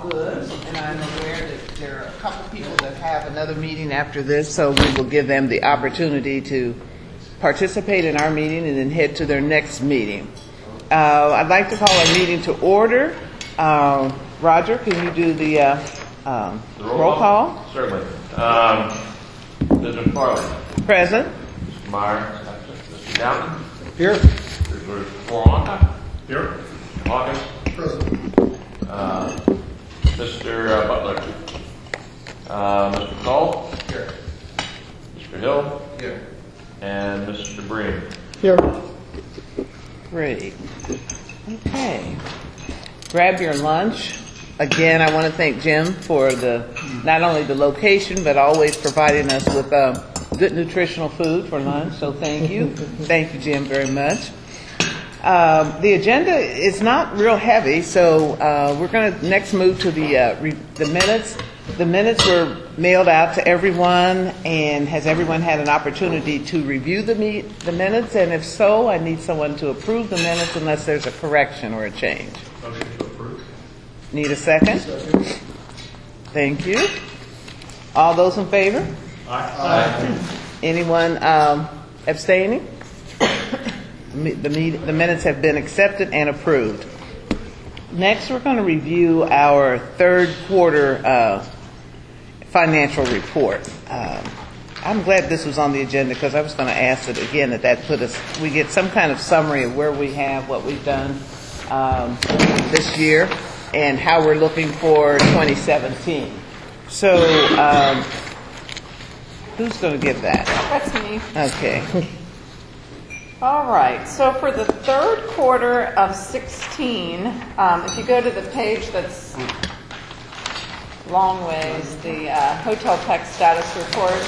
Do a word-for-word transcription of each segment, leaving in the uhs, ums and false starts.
all good, and I'm aware that there are a couple people that have another meeting after this, so we will give them the opportunity to participate in our meeting and then head to their next meeting. Uh, I'd like to call our meeting to order. Uh, Roger, can you do the, uh, um, the roll, roll call? call? Certainly. Um, Mister McFarland. Present. Mister Meyer. Mister Downton. Here. Mister Floranta. Here. August. Present. Uh, Mister Uh, Butler. Uh, Mister Cole. Here. Mister Hill. Here. And Mister Breen. Here. Great. Okay. Grab your lunch. Again, I want to thank Jim for the not only the location, but always providing us with uh, good nutritional food for lunch. So thank you. Thank you, Jim, very much. Um, the agenda is not real heavy, so uh, we're going to next move to the uh, re- the minutes. The minutes were mailed out to everyone, and has everyone had an opportunity to review the me- the minutes? And if so, I need someone to approve the minutes unless there's a correction or a change. Motion to approve. Need a second? Second. Thank you. All those in favor? Aye. Anyone um, abstaining? Me- The, meet- the minutes have been accepted and approved. Next, we're going to review our third quarter uh, financial report. Um, I'm glad this was on the agenda because I was going to ask it again that that put us, we get some kind of summary of where we have, what we've done um, this year, and how we're looking for twenty seventeen. So, um, who's going to give that? That's me. Okay. All right. So for the third quarter of sixteen, um, if you go to the page that's long ways, the uh, hotel tech status report.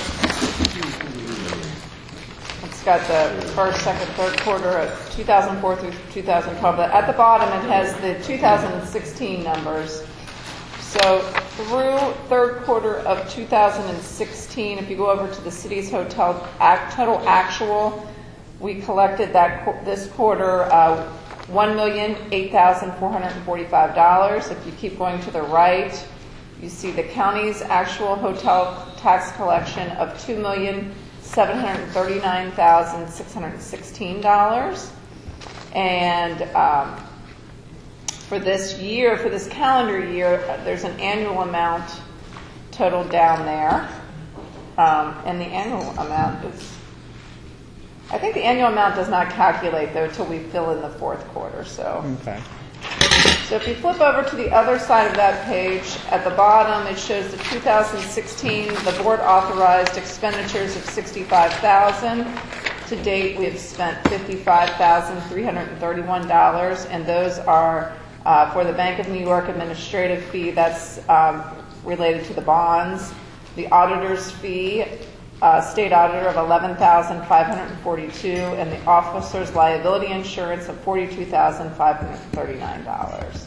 It's got the first, second, third quarter of two thousand four through two thousand twelve. But at the bottom, it has the two thousand sixteen numbers. So through third quarter of two thousand sixteen, if you go over to the city's hotel act, total actual, we collected that this quarter uh, one million eight thousand four hundred forty-five dollars. If you keep going to the right, you see the county's actual hotel tax collection of two million seven hundred thirty-nine thousand six hundred sixteen dollars. And um, for this year, for this calendar year, there's an annual amount totaled down there. Um, and the annual amount is, I think the annual amount does not calculate, though, until we fill in the fourth quarter. So, Okay. so if you flip over to the other side of that page, at the bottom, it shows the two thousand sixteen, the board authorized expenditures of sixty-five thousand dollars. To date, we have spent fifty-five thousand three hundred thirty-one dollars, and those are uh, for the Bank of New York administrative fee. That's um, related to the bonds. The auditor's fee, Uh, state auditor of eleven thousand five hundred forty-two dollars, and the officer's liability insurance of forty-two thousand five hundred thirty-nine dollars.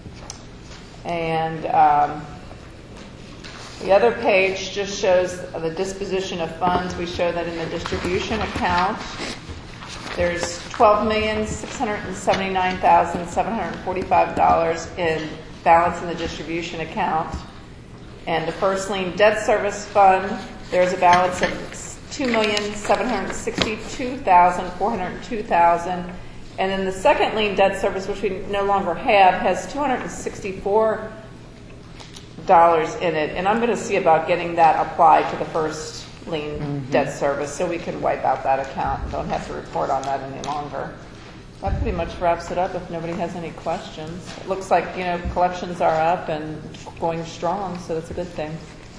And um, the other page just shows the disposition of funds. We show that in the distribution account, there's twelve million six hundred seventy-nine thousand seven hundred forty-five dollars in balance in the distribution account. And the first lien debt service fund, there's a balance of two million seven hundred sixty-two thousand four hundred two dollars. And then the second lien debt service, which we no longer have, has two hundred sixty-four dollars in it. And I'm going to see about getting that applied to the first lien mm-hmm. debt service so we can wipe out that account and don't have to report on that any longer. That pretty much wraps it up if nobody has any questions. It looks like, you know, collections are up and going strong, so that's a good thing.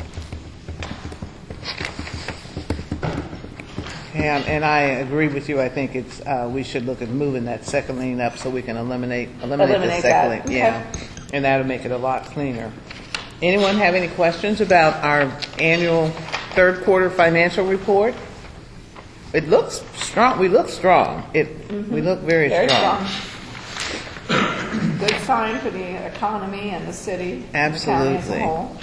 Yeah, and I agree with you. I think it's uh, we should look at moving that second lien up so we can eliminate eliminate, eliminate the second that. lien. Yeah, okay. And that'll make it a lot cleaner. Anyone have any questions about our annual third quarter financial report? It looks strong. We look strong. It mm-hmm. we look very, very strong. strong. Good sign for the economy and the city. Absolutely. And the county as a whole.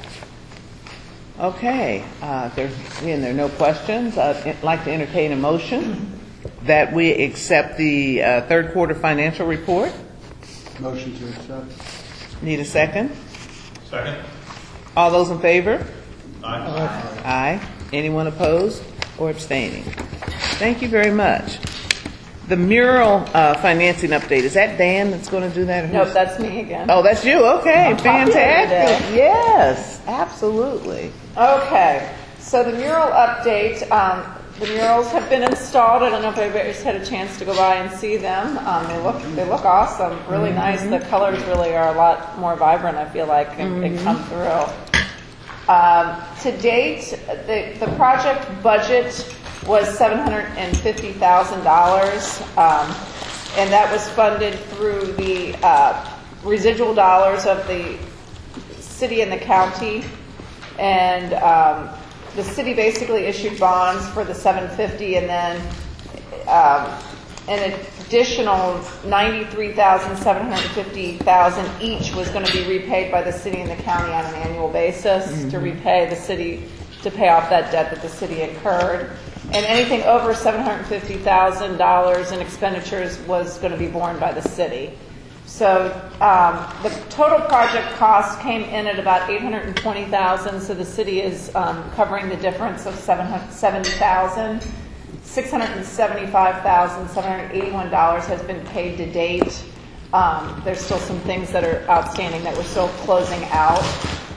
Okay, uh, there, again, there are no questions. I'd like to entertain a motion that we accept the uh, third quarter financial report. Motion to accept. Need a second? Second. All those in favor? Aye. Aye. Anyone opposed or abstaining? Thank you very much. The mural uh, financing update, is that Dan that's going to do that? or Nope, who's- that's me again. Oh, that's you. Okay, I'm popular fantastic. today. Yes, absolutely. Okay, so the mural update, um, the murals have been installed. I don't know if anybody's had a chance to go by and see them. Um, they look, they look awesome, really nice. The colors really are a lot more vibrant, I feel like, and they come through. Um, to date, the, the project budget was seven hundred fifty thousand dollars, um, and that was funded through the uh, residual dollars of the city and the county. And um, the city basically issued bonds for the seven hundred fifty, and then um, an additional ninety-three thousand seven hundred fifty thousand each was going to be repaid by the city and the county on an annual basis mm-hmm. to repay the city, to pay off that debt that the city incurred. And anything over seven hundred fifty thousand dollars in expenditures was going to be borne by the city. So um, the total project cost came in at about eight hundred twenty thousand dollars, so the city is um, covering the difference of seven hundred seventy thousand dollars. six hundred seventy-five thousand seven hundred eighty-one dollars has been paid to date. Um, there's still some things that are outstanding that we're still closing out.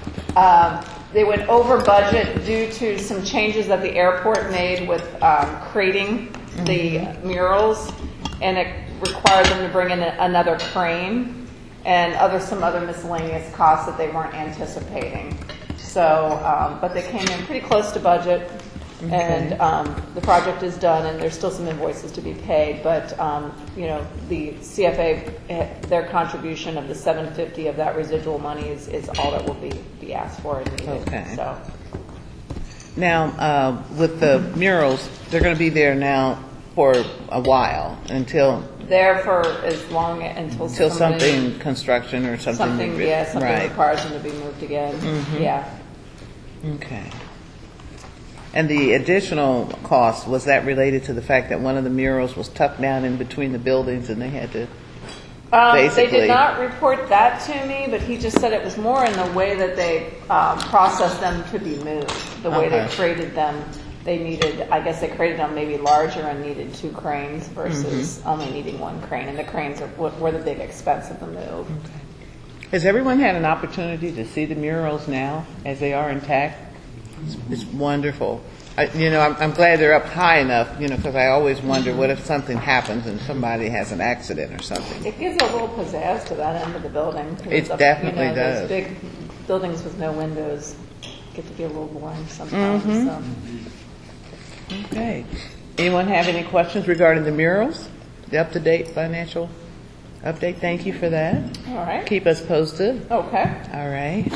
Um, They went over budget due to some changes that the airport made with um, crating the mm-hmm. murals, and it required them to bring in a, another crane and other some other miscellaneous costs that they weren't anticipating. So, um, but they came in pretty close to budget, okay. and um, the project is done, and there's still some invoices to be paid. But um, you know, the C F A, their contribution of the seven hundred fifty of that residual money is, is all that will be, be asked for and needed. Okay. So now, uh, with the murals, they're going to be there now for a while until there for as long until until somebody, something construction or something. Something, yeah, something right. requires them to be moved again. Mm-hmm. Yeah. Okay. And the additional cost, was that related to the fact that one of the murals was tucked down in between the buildings and they had to um, basically... They did not report that to me, but he just said it was more in the way that they um, processed them to be moved. The way okay. they created them, they needed, I guess they created them maybe larger and needed two cranes versus mm-hmm. only needing one crane. And the cranes are, were the big expense of the move. Okay. Has everyone had an opportunity to see the murals now as they are intact? It's, it's wonderful. I, you know, I'm, I'm glad they're up high enough, you know, because I always wonder what if something happens and somebody has an accident or something. It gives a little pizzazz to that end of the building. It up, definitely you know, does. Those big buildings with no windows get to be a little boring sometimes. Mm-hmm. So. Okay. Anyone have any questions regarding the murals? The up-to-date financial update? Thank you for that. All right. Keep us posted. Okay. All right.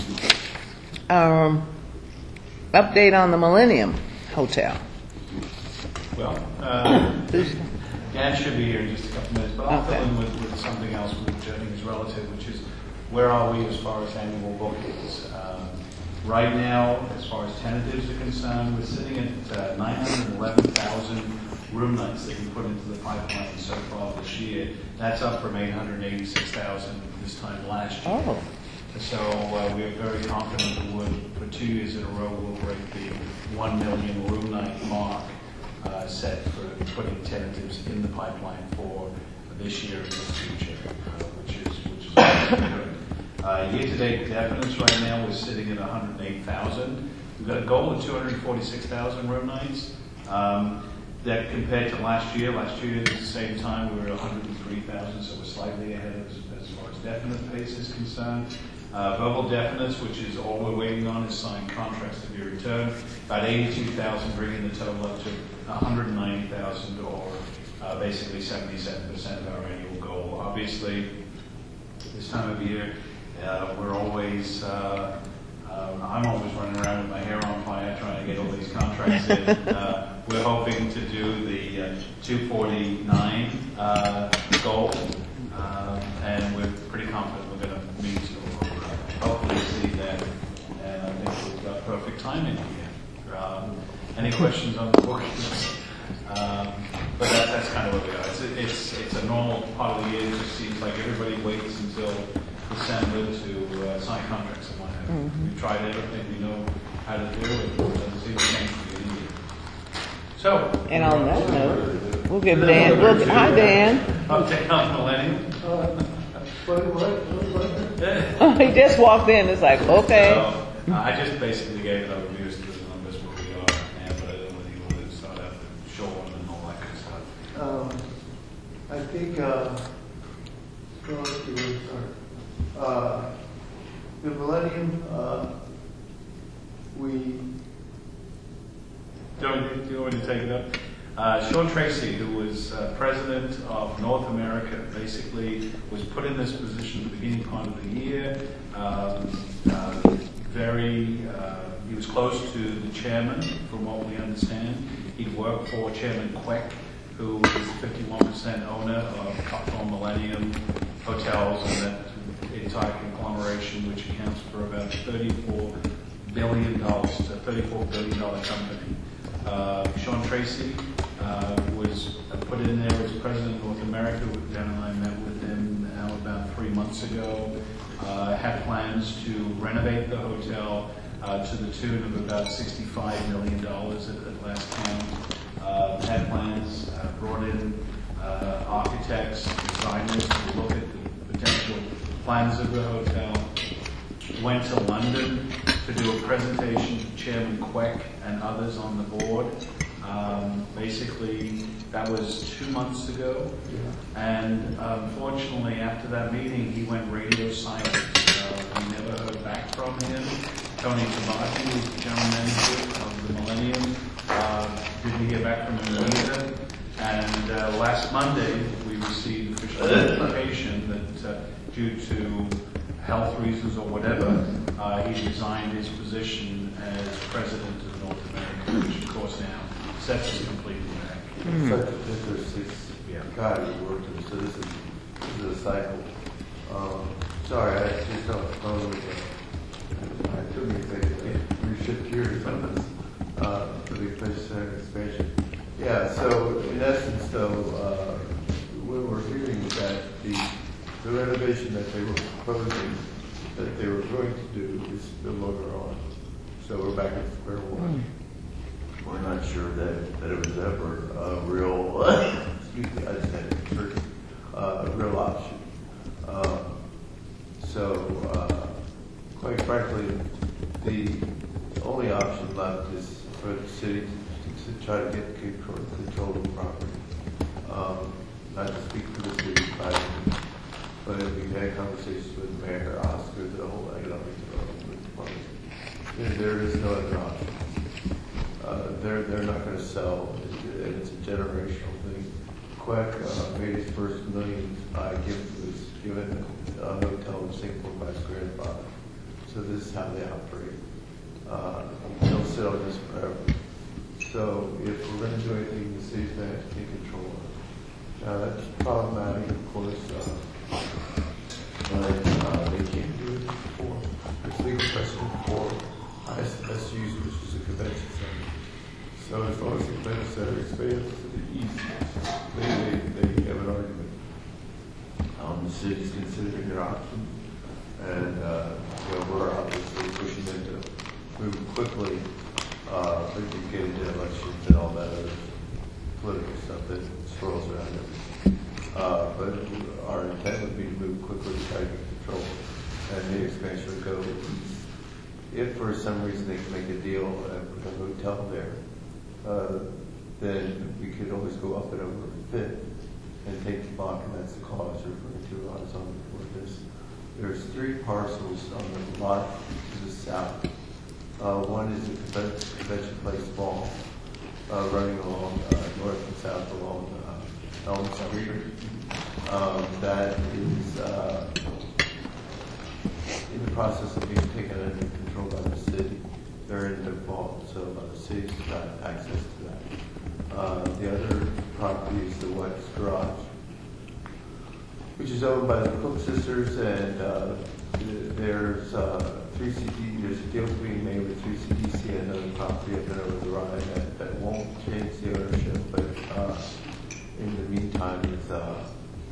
Um, update on the Millennium Hotel. Well, uh, Dan should be here in just a couple minutes, but I'll Okay. fill in with, with something else which I think is relative, which is where are we as far as annual bookings? Um, right now, as far as tentatives are concerned, we're sitting at uh, nine hundred eleven thousand room nights that we put into the pipeline so far this year. That's up from eight hundred eighty-six thousand this time last year. Oh. So uh, we are very confident that we'll, for two years in a row, we'll break the one million room night mark uh, set for putting tentatives in the pipeline for this year and the future, uh, which is which is very good. Uh, year-to-date definites right now we're sitting at one hundred eight thousand. We've got a goal of two hundred forty-six thousand room nights. Um, that compared to last year, last year at the same time we were at one hundred three thousand, so we're slightly ahead as, as far as definite pace is concerned. Uh, verbal definites, which is all we're waiting on, is signed contracts to be returned. About eighty-two thousand, bringing the total up to one hundred ninety thousand, or uh, basically seventy-seven percent of our annual goal. Obviously, this time of year, uh, we're always, uh, um, I'm always running around with my hair on fire trying to get all these contracts in. Uh, we're hoping to do the uh, two forty-nine uh, goal, uh, and we're pretty confident we're going to meet or uh, hopefully see that. And I think we've got perfect timing here. Um, any questions on the bookings? Um, but that, that's kind of where we are. It's a, it's, it's a normal part of the year. It just seems like everybody waits until December to uh, sign contracts and what have We've tried everything we know how to do, and it doesn't seem to change for the year. So. And on that note, we'll give Dan, we'll, hi Dan. Update on Millennium. Oh, he just walked in, it's like, okay. So, uh, I just basically gave an overview as to the numbers where we are, and but I don't know whether you want to start out with Sean and all that kind of stuff. Um, I think, uh, well, let's see where to start. Uh, the Millennium, uh, we, Do you, want, do you want me to take it up? Uh, Sean Tracy, who was uh, president of North America, basically was put in this position at the beginning part of the year. Um, uh, very, uh, he was close to the chairman, from what we understand. He'd worked for Chairman Queck, who is the fifty-one percent owner of Copthorne Millennium Hotels and that entire conglomeration, which accounts for about thirty-four billion dollars. It's a thirty-four billion dollars company. Uh, Sean Tracy uh, was put in there as president of North America. Dan and I met with him now about three months ago. Uh, had plans to renovate the hotel uh, to the tune of about sixty-five million dollars at, at last count. Uh, had plans, uh, brought in uh, architects, designers to look at the potential plans of the hotel. Went to London to do a presentation to Chairman Queck and others on the board. Um, basically, that was two months ago. And unfortunately, after that meeting, he went radio silent. Uh, we never heard back from him. Tony Tabaki, who's the general manager of the Millennium, uh, didn't hear back from him either. And uh, last Monday, we received official notification that uh, due to health reasons or whatever, uh, he resigned his position as president of North America, which of course now sets us completely back. mm. such a fifth or sixth Yeah. guy who worked in, so this is, this is a cycle. Um, sorry, I just don't know with the, I took me thinking, we shift gears on this, uh, for the expansion expansion. Yeah, so in essence though, uh, what we're hearing is that the The renovation that they were proposing, that they were going to do, is no longer on. So we're back at square one. We're not sure that, that it was ever a real, Excuse me, I just had a turkey, uh, a real option. Um, so, uh, quite frankly, the only option left is for the city to, to try to get control, control of the property. Um, not to speak for the city, but But we've had conversations with Mayor Oscar, the whole economic development department. There is no other option. Uh, they're they're not going to sell, and it's a generational thing. Queck uh, made his first millions by giving was given a hotel in Singapore by his grandfather. So this is how they operate. Uh, they'll sit on this forever. So if we're going to do anything, the city's going to have to take control of it. Now that's problematic, of course. Uh, But uh, they can't do it before. There's legal precedent for I S S Us, which is a convention center. So as long as the convention center expands to the east, they, they, they have an argument. Um, the city's considering their options, and uh, you know, we're obviously pushing them to move quickly, uh, but you get into elections and all that other political stuff that swirls around everything. Uh, but our intent would be to move quickly to try to get control, and the expansion would go east. If for some reason they can make a deal and put a hotel there, uh, then we could always go up and over Fifth and take the block, and that's the call I was referring to. I was on before this. There's three parcels on the lot to the south. Uh, one is the convention, convention place mall, uh, running along uh, north and south along uh, Elm Street. Um, that is uh, in the process of being taken under control by the city. They're in default, so uh, the city's got access to that. Uh, the other property is the West Garage, which is owned by the Cook sisters, and uh, there's uh, three C D. There's a deal being made with three C D C and another property up there over the Rhine that, that won't change the ownership, but uh, in the meantime, it's uh,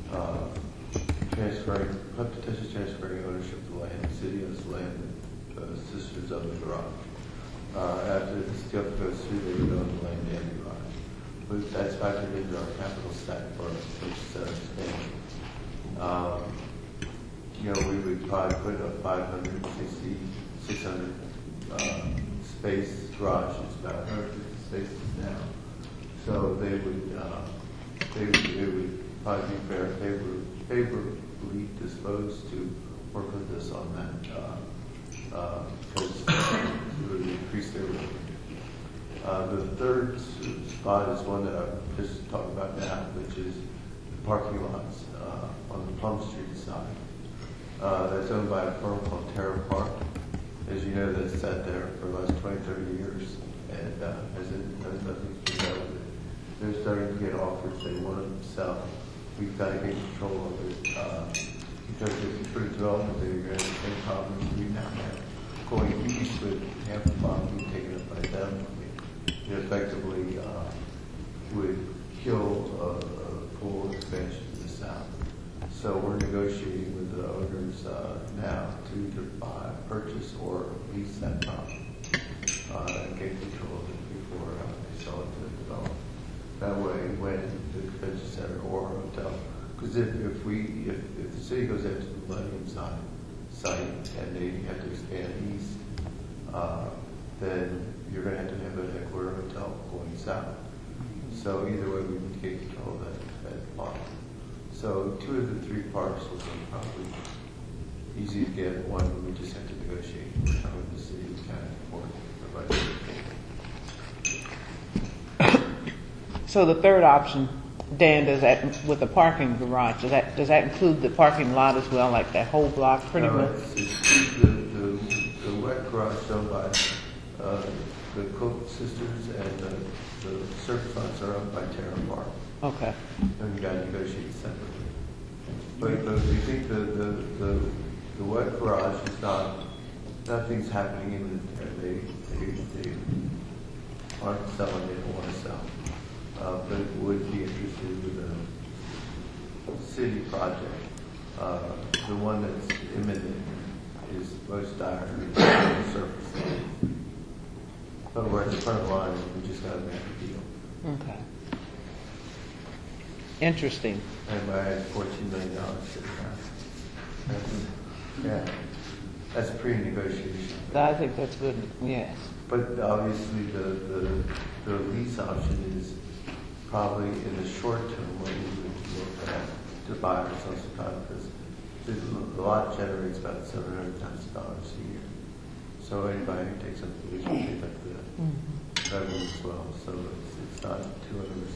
uh, transferring, potentially transferring ownership of the land. The city owns the land, uh, sisters of the garage. Uh, after the steel goes through, they would own the land and the garage. But that's factored into our capital stack for purchase and expansion. Um, you know, we would probably put a five hundred sixty, six hundred uh, space garage. It's about one hundred fifty spaces now. So they would, uh, they would, they would probably be fair, favor, favorably disposed to work with us on that, uh, because uh, it would increase their revenue. Uh, the third spot is one that I'm just talking about now, which is the parking lots uh, on the Plum Street side. Uh, that's owned by a firm called Terra Park. As you know, that's sat there for the last twenty, thirty years, and uh, has, it, has nothing to do with it. They're starting to get offers. They want to sell. We've got to get control of it. Uh, because it's a true development, they're going to have the same problems we now have. Going east with half the block being taken up by them, it effectively uh, would kill a, a full expansion to the south. So we're negotiating with the owners uh, now to either buy, purchase, or lease that property uh, and get control of it before uh, they sell it to the developer. That way, when the convention center or hotel, because if, if we, if, if the city goes into the Millennium side, site and they have to expand east, uh, then you're going to have to have a headquarter hotel going south. So either way, we would get control of that, that block. So two of the three parks will be probably easy to get. One, we just have to negotiate with the city and county for the budget. So the third option, Dan, does that, with the parking garage, does that, does that include the parking lot as well, like that whole block pretty no, much? It's, it's the, the, the wet garage owned by uh, the Cook sisters, and the, the surface lots are owned by Terra Park. Okay. And you got to negotiate separately. But, but we think the, the, the, the wet garage is not, nothing's happening in there. They, they, they aren't selling, they don't want to sell. Uh, but would be interested with a city project. Uh, the one that's imminent is most dire, the surface land. But we're at the front line, we just got to make a deal. Okay. Interesting. And I had fourteen million dollars sitting around. That's, yeah, that's pre-negotiation. I think that's good, yes. But obviously the, the, the lease option is probably in the short term what we would look at to buy ourselves a time, because the lot generates about seven hundred thousand dollars a year. So anybody who takes up the lease will take up the mm-hmm. revenue as well. So it's, it's not too onerous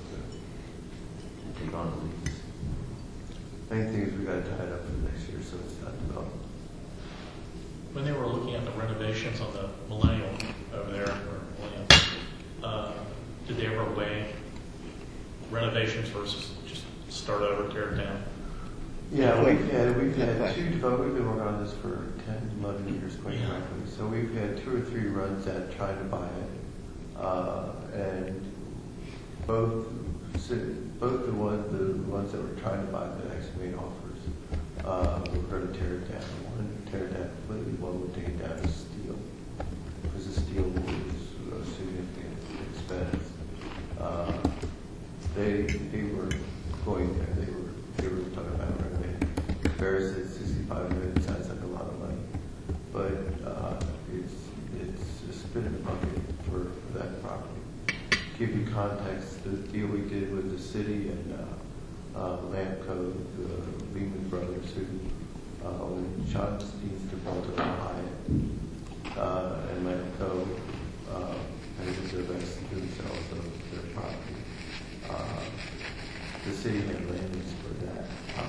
to take on the lease. Main thing is we got to tie it up for next year so it's not developed. When they were looking at the renovations on the Millennium over there, or Millennium, uh, did they ever weigh renovations versus just start over, tear it down? Yeah, we've had we've had two developers. We've been working on this for ten, eleven years, quite Yeah. frankly. So we've had two or three runs at trying to buy it, uh, and both both the ones the ones that were trying to buy that actually made offers uh, were going to tear it down. One would tear it down completely. One would take it down to steel, because the steel was a significant expense. Uh, they they were going there. They were they were talking about renovating. Ferris said sixty-five million sounds like a lot of money, but uh, it's it's a spin in the bucket for, for that property. To give you context, the deal we did with the city and uh, uh, Lamco, the Lehman Brothers, who uh, when Sean Steen's developed Hyatt uh, and Lamco, uh, and it was their best to themselves of their property. Uh, the city had landings for that,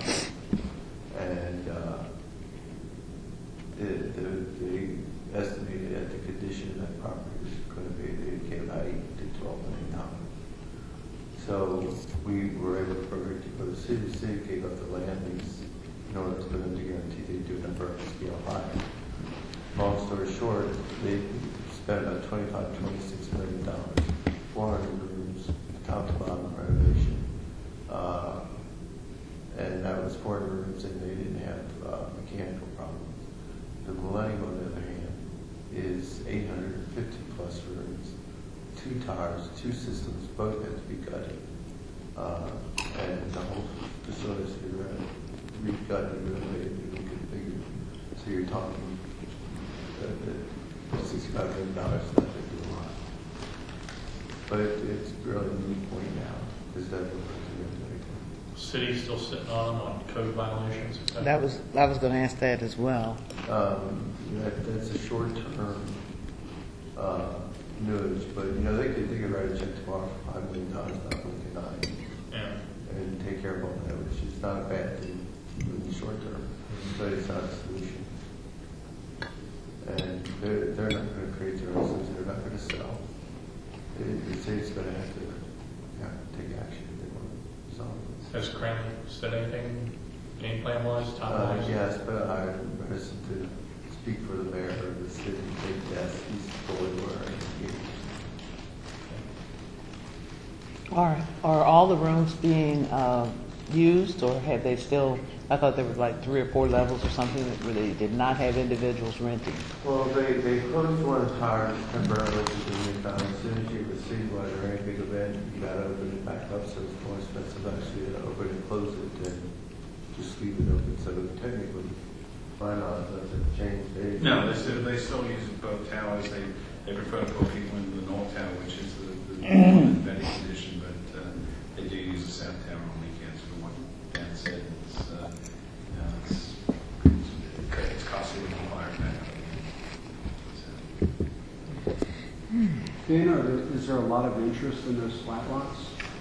um, and uh, the, the, they estimated at the condition of that property was going to be, they came about eight to twelve million dollars. So we were able to program to go to the city. The city gave up the land lease in order for them to guarantee they'd do it on Berkeley scale high. Long story short, they spent about twenty-five, twenty-six million dollars, four hundred rooms, top to bottom renovation. Uh, and that was four rooms, and they didn't have uh, mechanical problems. The Millennium, on the other hand, towers, two systems, both have to be gutted. Uh, and the whole facility is re-gutted, renovated, and reconfigured. So you're talking uh, sixty-five million dollars, not to do a lot. But it, it's really a moot point now, because that was City's still sitting on them on code violations? et cetera? That was, I was going to ask that as well. Um, that, that's a short-term uh, nudge, but you know they could they could write a check tomorrow for five million dollars, not Lincoln Nine, Yeah. and take care of all that, which is not a bad thing in the short term, but it's not a solution. And they're they're not going to create their own system. They're not going to sell. It, the city's going to have to yeah, take action if they want to solve this. Has Cranley said anything, game plan wise, time Uh, wise? yes, but I'm reticent to speak for the mayor of the city. But yes, he's fully aware and engaged. All right. Are all the rooms being uh, used, or have they still? I thought there were like three or four levels or something that where they did not have individuals renting. Well, they, they closed one tire temporarily because they found as soon as you have a citywide or any big event, you gotta open it back up, so it's more expensive actually to open and close it than just leave it open. So technically, why not? Doesn't change. They, No, they still, they still use both towers. They, they prefer to put people into the north tower, which is the, the better condition, but uh, they do use the south tower on weekends from what Dan said. It's, uh, you know, it's, it's, it's costly to fire back up again. So. Dana, are there- is there a lot of interest in those flat lots?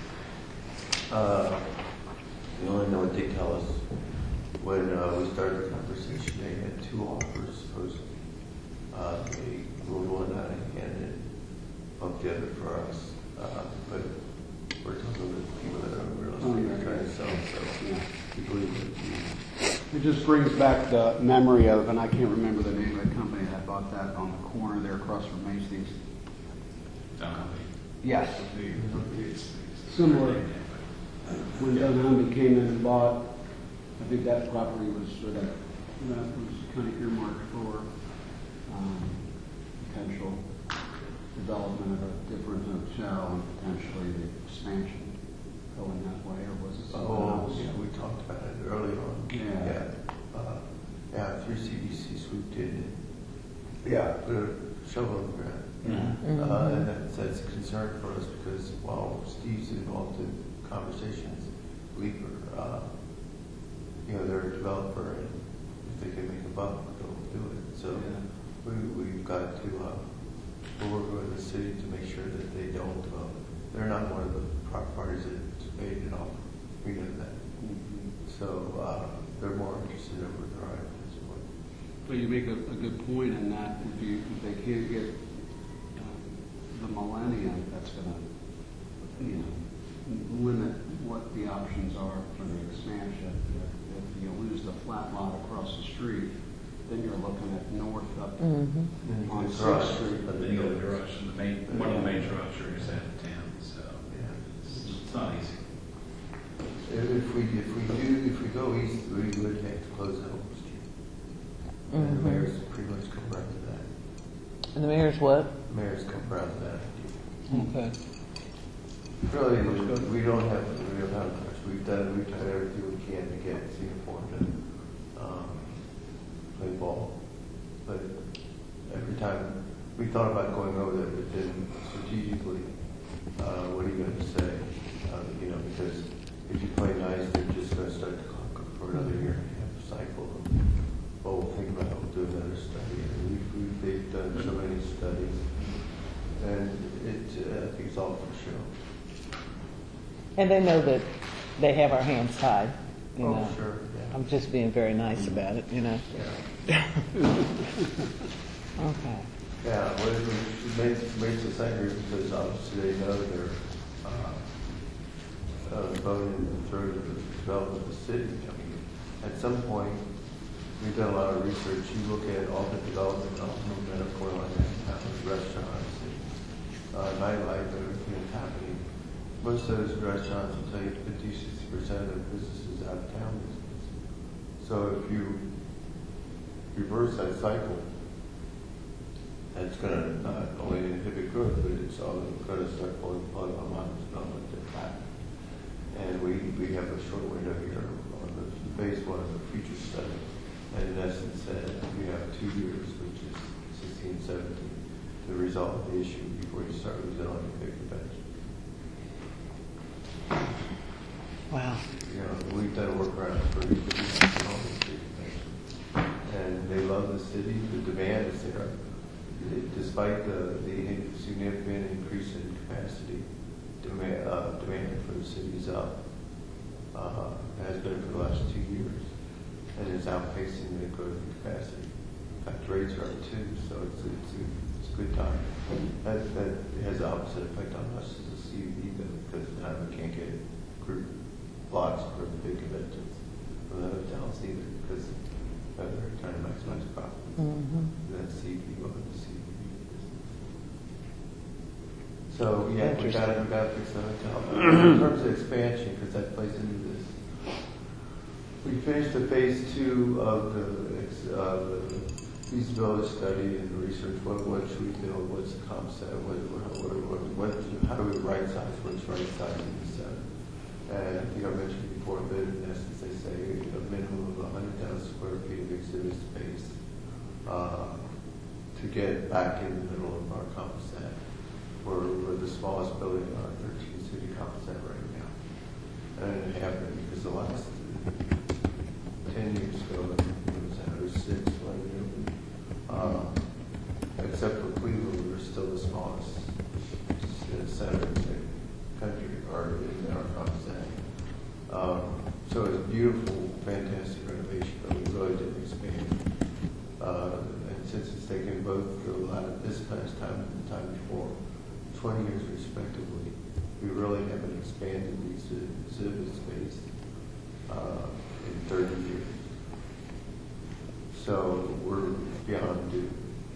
Uh, we only know what they tell us. When uh, we started the conversation, they had two offers supposedly. Uh, they ruled one out and handed bumped the other for us. Uh, but we're talking with people that are real estate are trying to sell, so Yeah. we believe that It just brings back the memory of, and I can't remember the name of the company that bought that on the corner there across from Macy's. Dunhamby. Yes. The- it's- it's- Similar. When Dunhamby came in and bought, I think that property was sort of, that was kind of earmarked for um, potential development of a different hotel and potentially the expansion going that way, or was it something Oh, else? yeah, we talked about it early on. Yeah. Yeah, uh, yeah through C B C swooped in Yeah. and put a shovel in the ground. Yeah. Uh, and that's, that's a concern for us because while Steve's involved in conversations, Leaper, uh, you know, they're a developer and if they can make a buck, they'll do it. So Yeah. we, we've got to, uh, we'll work with the city to make sure that they don't, uh, they're not one of the pro- parties that's made it off. We know that. So, uh, they're more interested in what they're at this point. But you make a, a good point in that if you, if they can't get um, the Millennium, that's gonna, you know, limit what the options are for the expansion. If, if you lose the flat lot across the street, then you're looking at north up Mm-hmm. on It's Sixth right. Street. But then you go to the garage, and the main, one of the main garage areas out of town, so Yeah. it's, it's not easy. If if we, if we do, if we go east, we would have to close the whole street. And the Mhm. mayor's pretty much come around to that. And the mayor's what? The mayor's come around to that. Okay. Really, we don't have, we don't have much. We've done, we've done everything we can to get Singapore to, um, play ball. But every time, we thought about going over there, but then strategically, uh, what are you gonna say? Uh, you know, because if you play nice, they're just gonna start the clock up for another year and a half cycle. Oh, we'll think about, we'll do another study. And we've, we've, they've done so many studies. And it, uh, I think it's all for show. And they know that they have our hands tied. You Oh, know. sure, yeah. I'm just being very nice about it, you know. Yeah. Okay. Yeah, well, it it makes, it makes us angry because obviously they know they're, uh, uh, voting through the development of the city. I mean, at some point, we've done a lot of research. You look at all the development, all the movement of Portland, restaurants, and, uh, nightlife, and everything that's happening. Most of those restaurants will take fifty, sixty percent of their businesses out of town business. So if you reverse that cycle, That's gonna not only inhibit growth, but it's also gonna start pulling the plug on modern development at that. And we, we have a short window here on the phase one of the future study. And in essence, said we have two years, which is sixteen, seventeen, to resolve the issue before you start rezoning a big convention. Wow. You know, we've done work around for the big convention. And they love the city, the demand is there. Despite the, the significant increase in capacity, demand, uh, demand for the city is up. Uh, has been for the last two years, and is outpacing the growth in capacity. In fact, rates are up too, so it's a, it's a, it's a good time. That, that has the opposite effect on us as a C U D, though, because now we can't get group blocks for the big conventions from the hotels either, because they're trying to maximize profit. Mm-hmm. That's C U D over the C U D business. So yeah, we got to we got to fix the hotel. In terms of expansion, because that plays into this. We finished the phase two of the, uh, the feasibility study and the research. What, what should we build? What's the concept? What, what, what, what, what, how do we right size? What's right sizing the center? And I think I mentioned before, but in essence, they say a minimum of one hundred thousand square feet of exhibit space uh, to get back in the middle of our comp set. We're, we're the smallest building in our thirteen city comp set right now. And it happened because the last ten years ago, it was out of six, when we opened. Uh, except for Cleveland, we were still the smallest center in the country, or in our comp set. Um, so it's a beautiful, fantastic renovation, but we really didn't expand. Uh, and since it's taken both the lot of this past time and the time before, twenty years respectively, we really haven't expanded the exhibit space uh, in thirty years. So we're beyond due,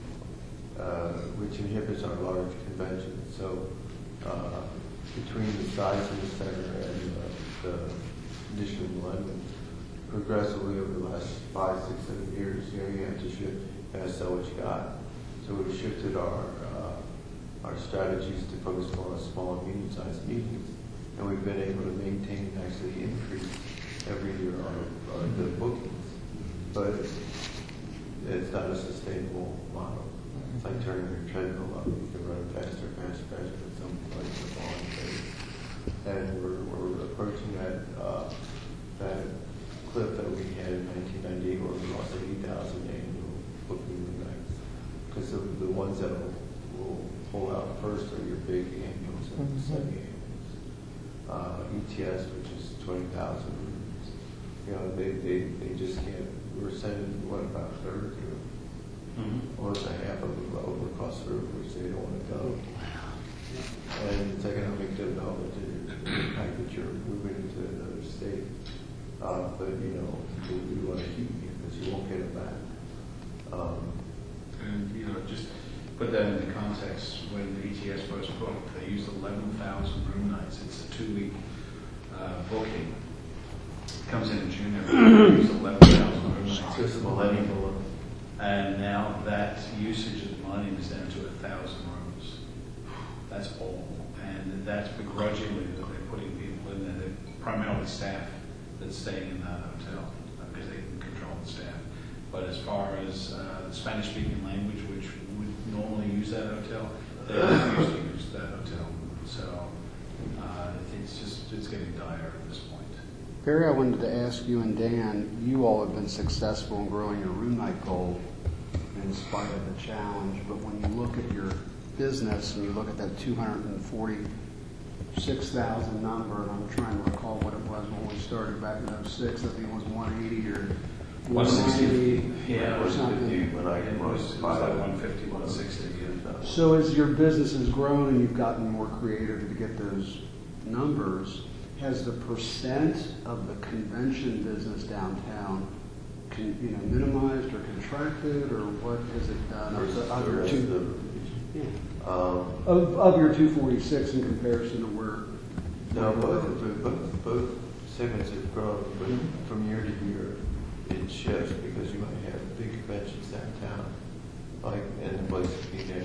uh, which inhibits our large conventions. So uh, between the size of the center and uh, the condition of London, progressively over the last five, six, seven years, you know, you have to shift, you have to sell what you got. So we've shifted our uh, our strategies to focus more on small and medium-sized meetings, and we've been able to maintain and actually increase every year our, our the bookings. But it's not a sustainable model. It's like turning your treadmill up. You can run faster, faster, faster, but some place the falling phase. And we're, we're approaching that uh, that clip that we had in nineteen ninety-eight, where we lost eighty thousand annual booking nights. Because the, the ones that will, will pull out first are your big annuals and mm-hmm. semi-annuals. Uh, E T S, which is twenty thousand rooms. You know, they, they, they just can't. We're sending, what, about a third through? Mm-hmm. Or a half of them over across the river, which they don't want to go. And it's economic development to the fact that you're moving into another state. Uh, but, you know, we, we want to keep you because you won't get it back. Um, and, you know, just put that into context. When the E T S was booked, they used eleven thousand room nights. It's a two-week uh, booking. Comes in in June every year, use eleven thousand room nights. Just a millennial. And now that usage of the money is down to a thousand rooms. That's all. And that's begrudgingly that they're putting people in there. They're primarily staff that's staying in that hotel because they can control the staff. But as far as uh, the Spanish-speaking language, which would normally use that hotel, they refuse to use that hotel. So uh, it's just, it's getting dire at this point. Barry, I wanted to ask you and Dan, you all have been successful in growing your room night goal in spite of the challenge, but when you look at your business and you look at that two hundred forty-six thousand number, and I'm trying to recall what it was when we started back in oh six, I think it was one eighty or one sixty. Yeah, or something. When I It was, it was like one fifty, one sixty. So as your business has grown and you've gotten more creative to get those numbers, has the percent of the convention business downtown, can, you know, minimized or contracted, or what has it done? Of, the, of your two, yeah. um, of, of your two forty-six in comparison to where? No, both, both, both segments have grown, but mm-hmm. from year to year it shifts because you might have big conventions downtown, like and the place to be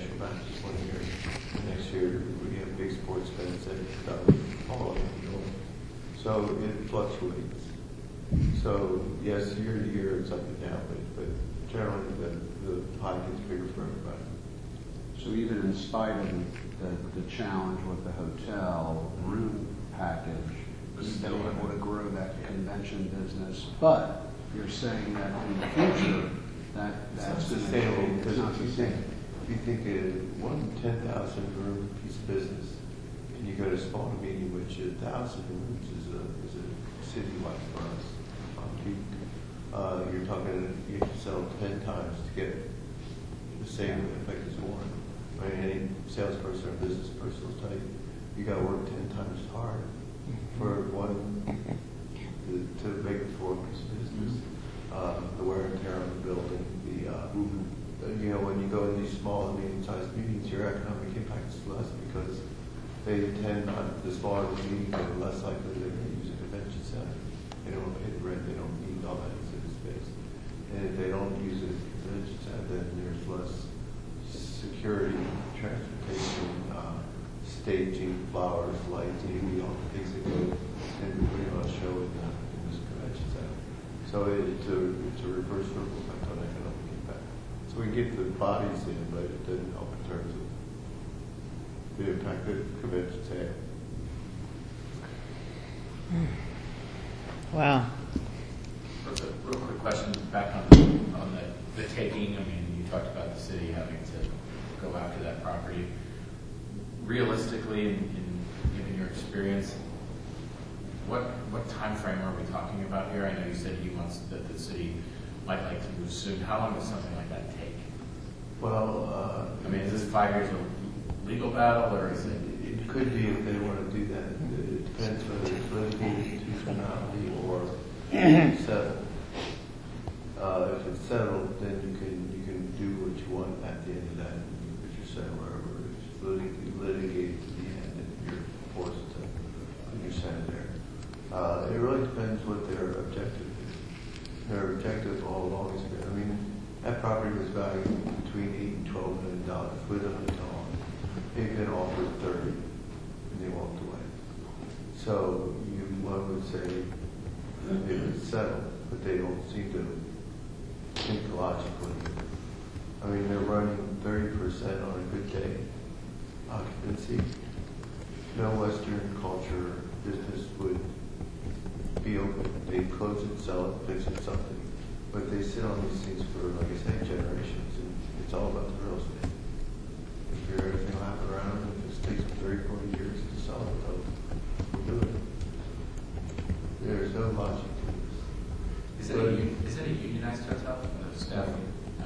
tenants that have all of them. So it fluctuates. So yes, year to year it's up and down, but, but generally the, the pie gets bigger for everybody. So even in spite of the, the challenge with the hotel room package, you've been able to grow that convention business, but you're saying that in the future, that It's that's not gonna sustainable change. because It's not if you think, sustainable. if you think of one ten thousand room piece of business, and you go to a smaller meeting, which a thousand rooms is a is a citywide for us. On peak, uh, you're talking you have to sell ten times to get the same effect as one. I mean, any salesperson or business person will tell you you got to work ten times as hard for one to, to make it for a piece of business. Uh, the wear and tear on the building, the uh, you know, when you go in these small and medium-sized meetings, your economic impact is less because they tend not, the smaller the meeting, they're less likely they're going to use a convention center. They don't pay the rent, they don't need all that exhibit space. And if they don't use a convention center, then there's less security, transportation, uh, staging, flowers, lighting, all the things that go into putting on a show in, the, in this convention center. So it, it's, a, it's a reverse ripple effect on economic impact. So we get the bodies in, but it doesn't help in terms of the impact that conventions have. Wow. Real quick, real quick question back on the, on the, the taking. I mean, you talked about the city having to go after that property. Realistically, in, in given your experience, what what time frame are we talking about here? I know you said he wants that the city might like to move soon. How long does something like that take? Well, uh, I mean, is this five years of legal battle, or is it? It could be if they want to do that. It depends whether it's litigated to finality or settled. Uh, if it's settled, then you can you can do what you want at the end of that. If you're settled, wherever it's litigated, litigated to the end, and you're forced to put your center there. Uh, it really depends what their objective is. Their objective all along has been. I mean, that property was valued between eight and twelve million dollars with a hotel on it. They've been offered thirty, and they walked away. So you one would say it was settled, but they don't seem to think logically. I mean, they're running thirty percent on a good day occupancy. No Western culture business would be open. They close it, sell it, fix it, something. But they sit on these things for, like I said, generations, and it's all about the real estate. If you're everything will happen around them, if it takes them thirty, forty years to sell it, they'll do it. There's no logic to this. Is it, a, un- is it a unionized hotel? The staff? No.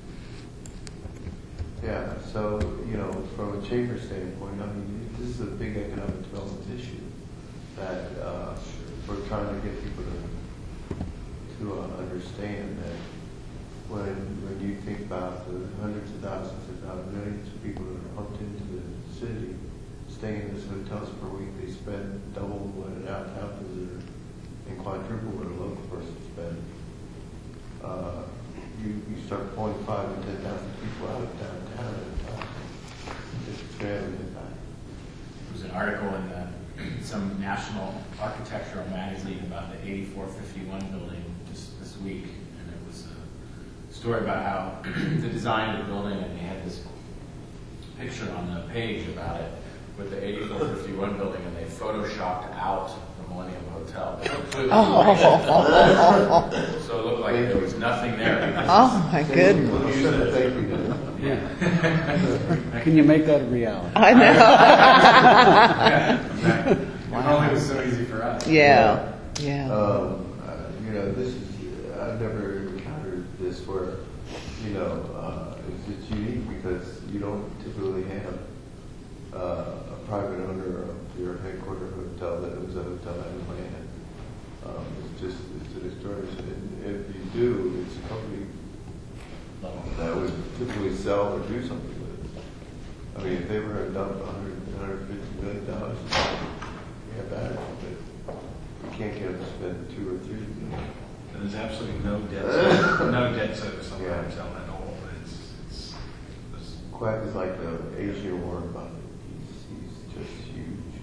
Yeah, so, you know, from a chamber standpoint, I mean, this is a big economic development issue that uh, we're trying to get people to to uh, understand that when when you think about the hundreds of thousands, if not millions of people that are pumped into the city, staying in these hotels per week, they spend double what an out-of-town visitor and quadruple what a local person spends. Uh, you, you start pulling five to ten thousand people out of downtown at a time. It's going to have an impact. There was an article in the, some national architectural magazine about the eighty-four fifty-one building just this week, and it was a story about how the design of the building, and they had this picture on the page about it with the eighty-four fifty-one building, and they photoshopped out the Millennium Hotel. They completely erased it. So it looked like there was nothing there. Oh, my goodness. Little sympathetic. Yeah. Can you make that a reality? I know. Yeah, exactly. If only it was so easy for us. Yeah, yeah. Um, uh, you know, this is, I've never encountered this where, you know, uh, it's, it's unique because you don't typically have uh, a private owner of your headquarter hotel that owns a hotel in land. Um, it's just, it's an extortion. And if you do, it's a company that would typically sell or do something with it. I mean, if they were to dump one hundred, one hundred fifty million dollars, yeah, bad, but you can't get them to spend two or three million. And there's absolutely no debt service, no debt service on the Yeah. hotel at all. It's, it's, it's Quack is like the Asian Warren Buffett. He's, he's just huge.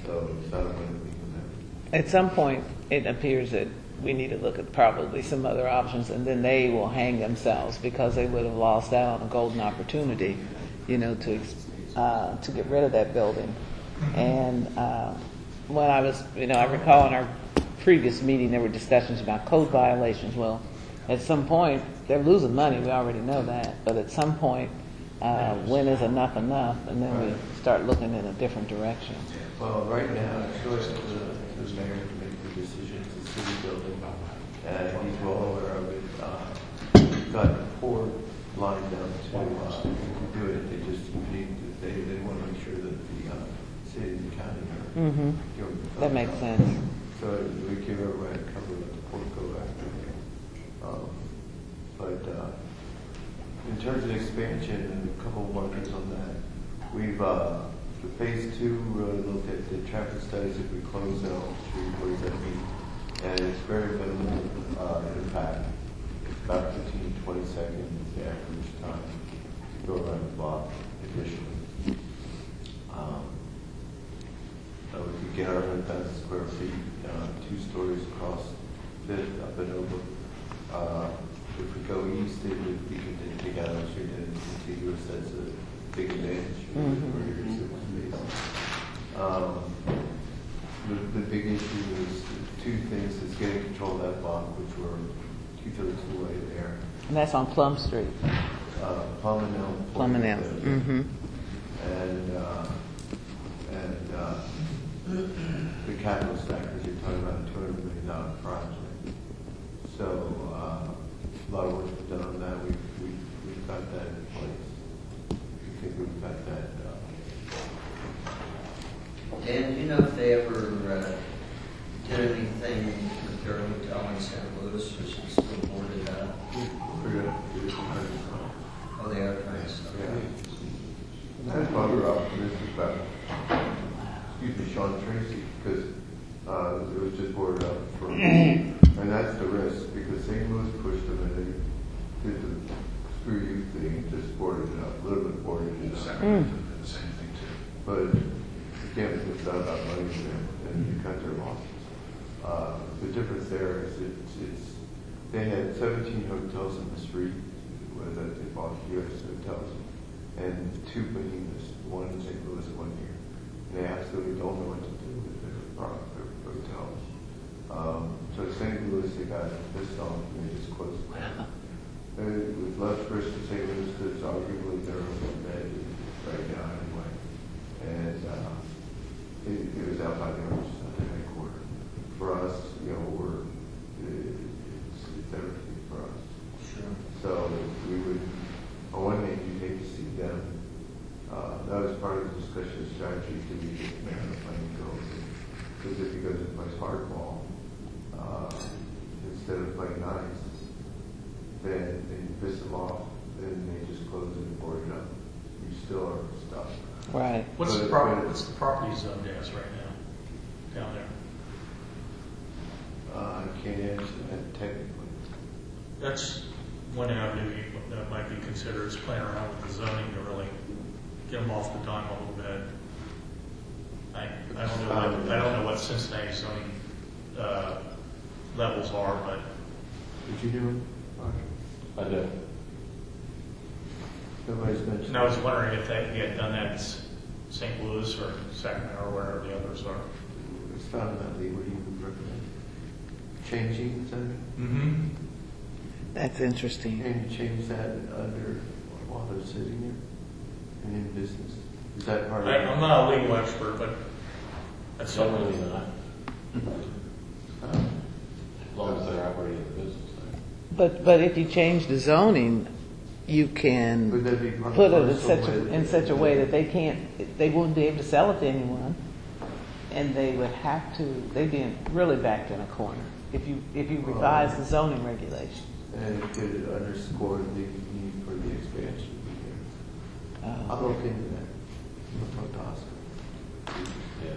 So it's not a win-win for them. At some point, it appears that we need to look at probably some other options, and then they will hang themselves because they would have lost out on a golden opportunity, you know, to uh, to get rid of that building. And uh, when I was, you know, I recall in our previous meeting there were discussions about code violations. Well, at some point they're losing money. We already know that, but at some point, uh, when is enough enough? And then we start looking in a different direction. Well, right now, it's really up to the, the mayor to make the decision. It's a city building, and he's well aware of it. Uh, we've got a poor line down to uh, do it. They just need to, they, they want to make sure that the uh, city and the county are Mm-hmm. doing the That makes sense. So we give everybody a cover with the port go after it. Um, but uh, in terms of expansion and a couple of markers on that, we've uh, for phase two really looked at the traffic studies. If we close Elm Street, what does that mean? And it's very minimal uh, impact. It's about fifteen to twenty seconds the average time to go around the block additionally. Um, so we could get our one hundred thousand square feet, uh, two stories across Fifth up and over. Uh, if we go east, it would be take out Elm Street and contiguous. That's a big advantage for Mm-hmm. your civil space. Um, the, the big issue is two things: is getting control of that block, which we're two thirds of the way there. And that's on Plum Street. Uh, Plum and Elm. Plum and Elm. Mm-hmm. And uh, and uh, the capital stack, because you're talking about a two hundred million dollar project. So uh, a lot of work's been done on that. We've we've, we've got that in place. I think we've got that. Uh, Dan, do you know if they ever uh, did anything with their hotel in Saint Louis, or is it still boarded up? we're going to do this in Oh, they are trying to stop. Yeah. That's why we're optimistic about, excuse me, Sean Tracy, because uh, it was just boarded up for, and that's the risk, because Saint Louis pushed them and they did the screw you thing, just boarded it up, a little bit boarded it up. Mm. The same thing too. But you can't put that about money to them, and you cut their losses. Uh, the difference there is it's, it's they had seventeen hotels in the street that they bought U S hotels, and two behemoths, one in Saint Louis one year. And they absolutely don't know what to do with their, their hotels. Um, so Saint Louis, they got pissed off and they just closed it down. Uh, with less risk to Saint Louis, that's arguably their own bed right now anyway. And uh, it, it was out by the others at the headquarters. For us, you know, we're it's, it's everything for us. Sure. So we would, on one hand, you'd hate to see them. Uh, that was part of the discussion strategy to be get the mayor of playing goals. Because if he goes and plays hardball, uh, instead of playing nice, then then you piss them off, then they just close it and board it up. You still are stuck. Right. What's the But- property, but- what's the property zone gas right now, down there? Uh, I can't answer that technically. That's one avenue you- that might be considered, is playing around with the zoning to really get them off the dime a little bit. I, I don't know, what- I don't know what Cincinnati zoning, uh, levels are, but Did you do it? I did. Nobody's mentioned. and I was wondering if they had done that in Saint Louis or Sacramento or wherever the others are. It's found in that league. What do you recommend? Changing something? Mm-hmm. That's interesting. Can you change that under while they're sitting there and in business? Is that part of I, it? I'm not a legal expert, but that's something. Generally not, Uh, as long as they're operating the business there. But but if you change the zoning, you can Would that be part put of it in the such parcel a, with- in such a way that they can't, they wouldn't be able to sell it to anyone, and they would have to, they'd be in, really backed in a corner if you if you revise the zoning regulation. And it could underscore the need for the expansion. Uh, I'll look into that. I'll talk to Oscar. Yeah.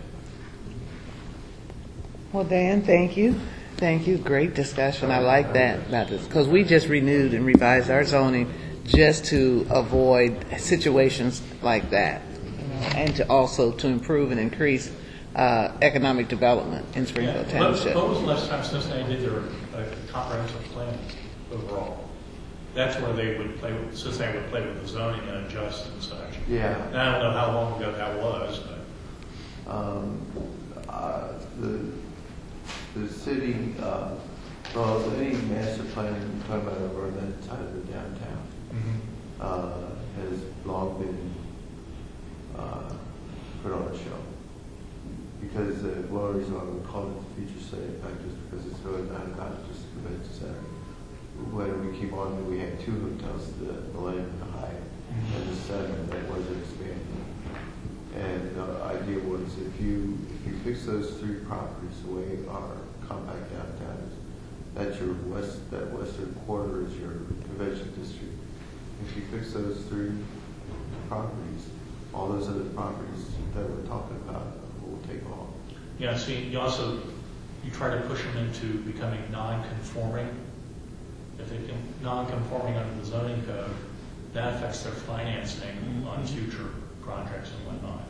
Well, Dan, thank you. Thank you. Great discussion. I like that about this because we just renewed and revised our zoning just to avoid situations like that, you know, and to also to improve and increase uh, economic development in Yeah. Springfield When- Township. When was the last time Cincinnati did their uh, comprehensive plan overall? That's where they would play with, Cincinnati would play with the zoning and adjust and such. Yeah. And I don't know how long ago that was, but Um, uh, the, the city, uh, well, any master plan you're talking about over on that side of the downtown, uh, has long been, uh, put on a show. Because the one reason why we call it the future state impact is because it's really not about just a convention center. When we came on, we had two hotels, the Millennium and the Hyatt, and the center that wasn't expanding. And the idea was if you, if you fix those three properties the way our compact downtown is, that's your west, that western quarter is your convention district. If you fix those three properties, all those other properties that we're talking about will take off. yeah, see, you also, you try to push them into becoming non-conforming. If they can, non-conforming under the zoning code, that affects their financing on future projects and whatnot.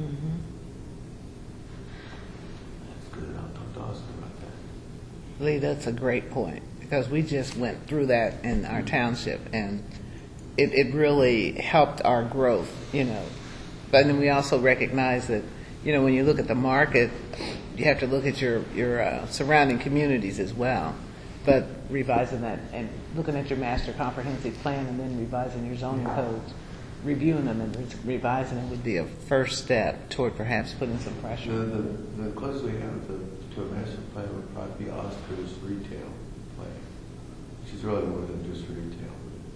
That's good. I'll talk to Austin about that. Lee, that's a great point, because we just went through that in our township, and it, it really helped our growth, you know. But then we also recognize that, you know, when you look at the market, you have to look at your, your uh, surrounding communities as well. But revising that and looking at your master comprehensive plan and then revising your zoning codes, reviewing them and re- revising them would be a first step toward perhaps putting some The, pressure. the, the closest we have to, to a master plan would probably be Oscar's retail plan, which is really more than just retail.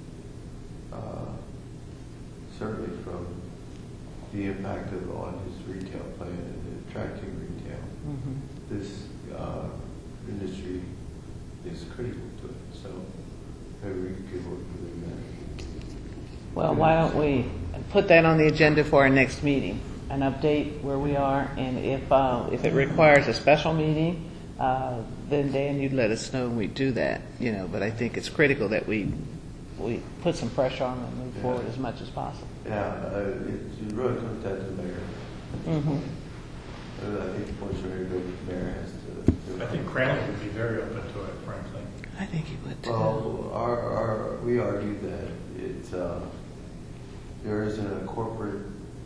Uh, certainly from the impact of on his retail plan and attracting retail, Mhm. this uh, industry is critical to it. So maybe we could work with that. Well, why don't we put that on the agenda for our next meeting, an update where we are, and if, uh, if it requires a special meeting, uh, then Dan, you'd let us know and we'd do that, you know, but I think it's critical that we, we put some pressure on them and move forward as much as possible. Yeah, uh, it, it really comes down to the mayor. Mm-hmm. Uh, I think fortunately the mayor has to do it. I think Crowley would be very open to it, frankly. I think you would too. Well, our, our, we argue that it's, uh, there isn't a corporate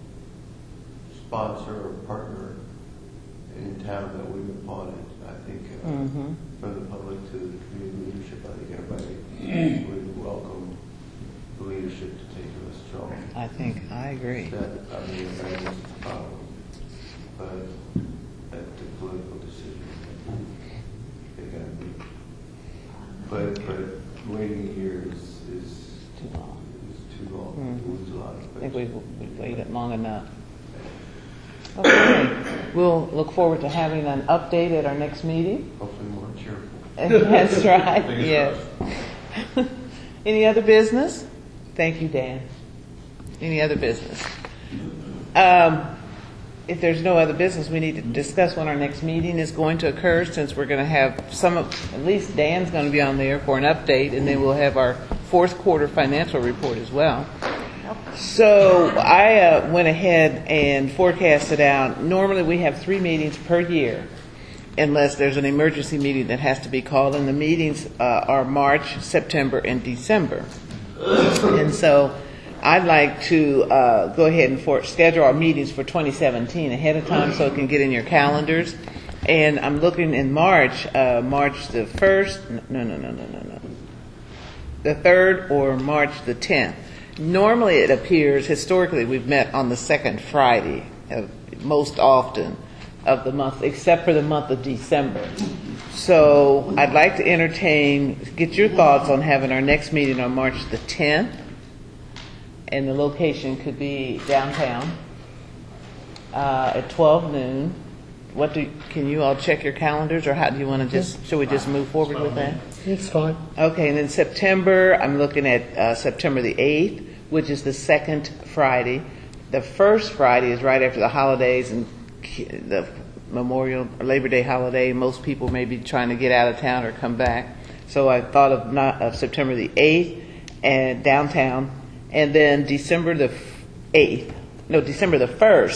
sponsor or partner in town that would applaud it. I think, uh, Mhm. from the public to the community leadership, I think everybody would welcome the leadership to take it as strong. I think, I agree. That, I mean, that is the problem. But that's a political decision. They gotta be. But, but waiting here is, is, Too long. is too long. Mhm. We lose a lot of I think folks. we've, we've waited long enough. Okay, we'll look forward to having an update at our next meeting. Hopefully more cheerful. That's right, Fingers yes. Any other business? Thank you, Dan. Any other business? Um, if there's no other business, we need to discuss when our next meeting is going to occur, since we're going to have some of, at least Dan's going to be on there for an update, and then we'll have our fourth quarter financial report as well. So I uh, went ahead and forecasted out, normally we have three meetings per year, unless there's an emergency meeting that has to be called, and the meetings uh, are March, September, and December. And so I'd like to uh, go ahead and for, schedule our meetings for twenty seventeen ahead of time so it can get in your calendars. And I'm looking in March, uh, March the first, no, no, no, no, no, no, the third or March the tenth. Normally it appears, historically, we've met on the second Friday of, most often of the month, except for the month of December. So I'd like to entertain, get your thoughts on having our next meeting on March the tenth. And the location could be downtown uh, at twelve noon. What do, can you all check your calendars, or how do you want to just, should we just move forward with that? It's fine. Okay, and then September, I'm looking at uh, September the eighth, which is the second Friday. The first Friday is right after the holidays and the Memorial or Labor Day holiday. Most people may be trying to get out of town or come back. So I thought of, not, of September the eighth and downtown, and then December the eighth, no, December the first,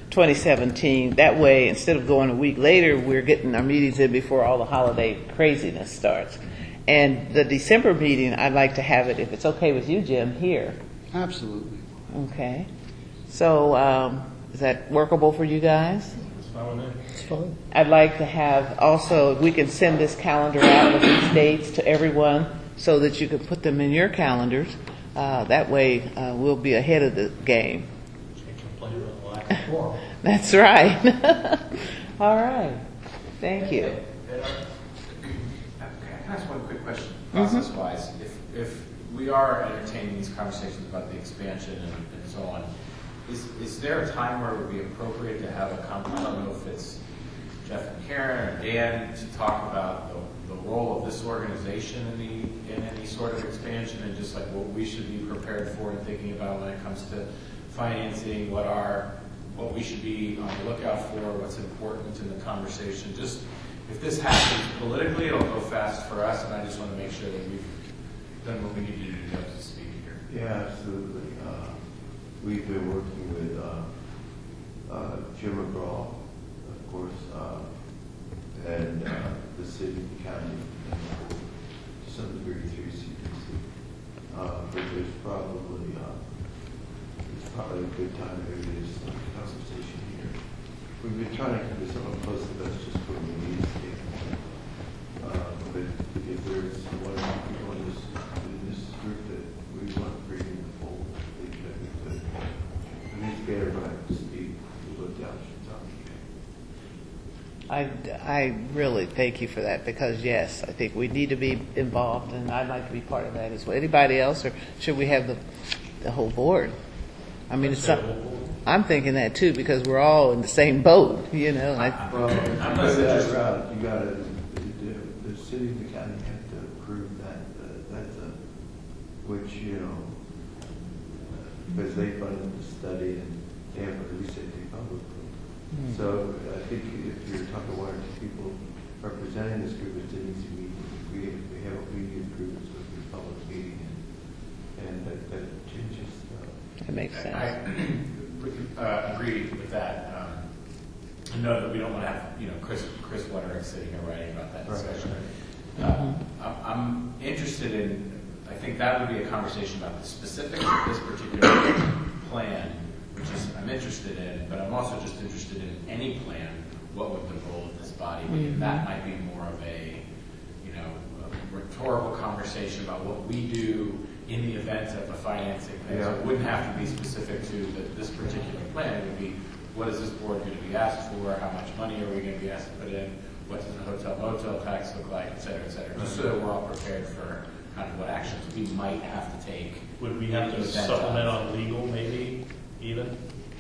twenty seventeen. That way, instead of going a week later, we're getting our meetings in before all the holiday craziness starts. And the December meeting, I'd like to have it, if it's okay with you, Jim, here. Absolutely. Okay. So um, is that workable for you guys? It's fine with me. It's fine. I'd like to have also, if we can send this calendar out with these dates to everyone so that you can put them in your calendars. Uh, that way uh, we'll be ahead of the game. Can't complain about the lack of quorum. That's right. All right. Thank you. And, uh, Can I ask one quick question, process-wise? If, if we are entertaining these conversations about the expansion and, and so on, is, is there a time where it would be appropriate to have a con- I don't know if it's Jeff and Karen or Dan to talk about the, the role of this organization in the in any sort of expansion and just like what we should be prepared for and thinking about when it comes to financing, what are what we should be on the lookout for, what's important in the conversation. Just if this happens politically, it'll go fast for us, and I just want to make sure that we've done what we need to do to get up to speed here. Yeah, absolutely. Uh, we've been working with uh, uh, Jim McGraw, of course, uh, and uh, the city, the county, and to some degree through C P C. Uh, but there's probably uh, it's probably a good time maybe to start a conversation here. We've been trying to keep this somewhat close to that's just from the needs standpoint. Uh, but if there's one or two people in this, in this group that we want to bring in the fold, they could, we could at least get everybody up to speed with what the options are. I, I really thank you for that because, yes, I think we need to be involved, and I'd like to be part of that as well. Anybody else, or should we have the, the whole board? I mean, it's some, I'm thinking that too because we're all in the same boat, you know. I, Well, if you go that route, you gotta, the, the city and the county have to approve that, uh, that's a, which, you know, because they funded the study and they have a research publicly. So I think if you're talking one or two people representing this group, it needs to be, we, we have, we approve this with the public meeting and, and that, that changes stuff. that makes sense. I uh, agree with that. Um, I know that we don't want to have, you know, Chris Chris Wetterick sitting here writing about that discussion. Uh, I'm I'm interested in, I think that would be a conversation about the specifics of this particular plan, which is I'm interested in, but I'm also just interested in any plan, what would the role of this body be? And that might be more of a, you know, a rhetorical conversation about what we do in the event of a financing thing. So it wouldn't have to be specific to the, this particular plan. It would be, what is this board going to be asked for? How much money are we going to be asked to put in? What does the hotel motel tax look like, et cetera, et cetera, just so that we're all prepared for kind of what actions we might have to take. Would we have to supplement on legal, maybe, even?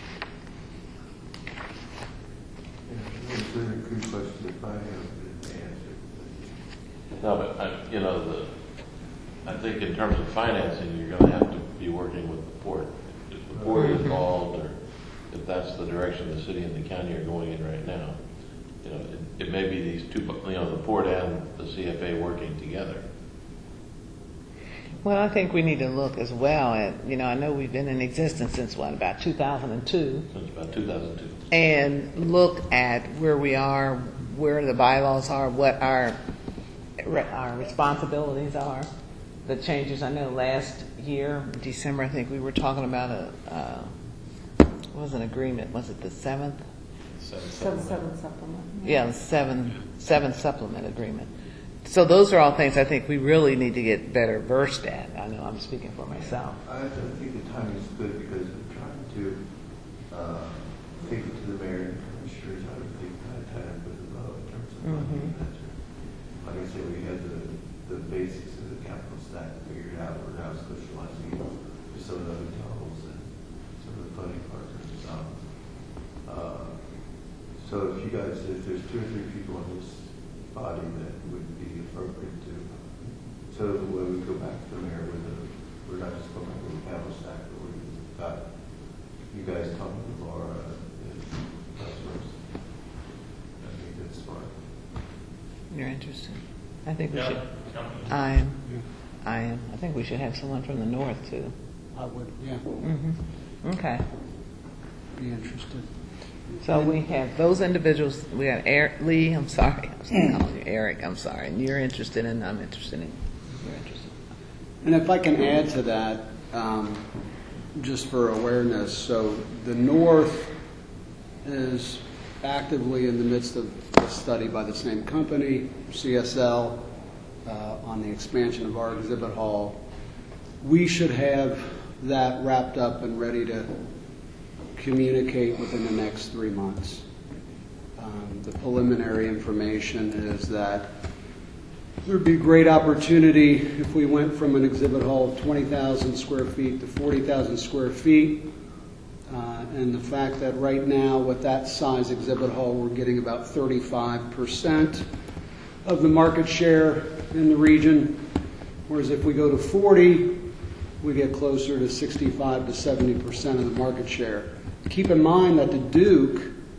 It's a good question if I have the answer. No, but, I- you know, the, I think in terms of financing, you're going to have to be working with the port. If the port is involved, or if that's the direction the city and the county are going in right now, you know, it, it may be these two, you know, the port and the C F A working together. Well, I think we need to look as well at, you know, I know we've been in existence since what, about two thousand two? Since about two thousand two. And look at where we are, where the bylaws are, what our our responsibilities are, the changes. I know last year, December, I think we were talking about a, uh, what was an agreement, was it the seventh? Seven, seven supplement. Yeah, the seven, seven supplement agreement. So those are all things I think we really need to get better versed at. I know I'm speaking for myself. I I think the timing is good because I'm trying to uh, take it to the mayor and commissioners how to think kind of time with the vote in terms of funding. Mhm. Like I said, we had the, the basics of the capital stack figured out. We're now socializing with some of the hotels and some of the funding partners. Um, uh, so if you guys, if there's two or three people in this body that would be appropriate to, so that when we go back to the mayor with a, we're not just going back with a capital stack, but we've got you guys talking to Laura and customers. I think that's smart. You're interested? I think we Yeah, should. company. I am. I am. I think we should have someone from the north too. I would, yeah, Mm-hmm. Okay. be interested. So we have those individuals, we got Eric, Lee, I'm sorry, I'm still calling you Eric, I'm sorry, and you're interested in, I'm interested in, you're interested. And if I can add to that, um, just for awareness, so the North is actively in the midst of a study by the same company, C S L, uh, on the expansion of our exhibit hall. We should have that wrapped up and ready to communicate within the next three months. Um, the preliminary information is that there'd be great opportunity if we went from an exhibit hall of twenty thousand square feet to forty thousand square feet. Uh, and the fact that right now with that size exhibit hall we're getting about thirty-five percent of the market share in the region, whereas if we go to forty, we get closer to sixty-five to seventy percent of the market share. Keep in mind that the Duke,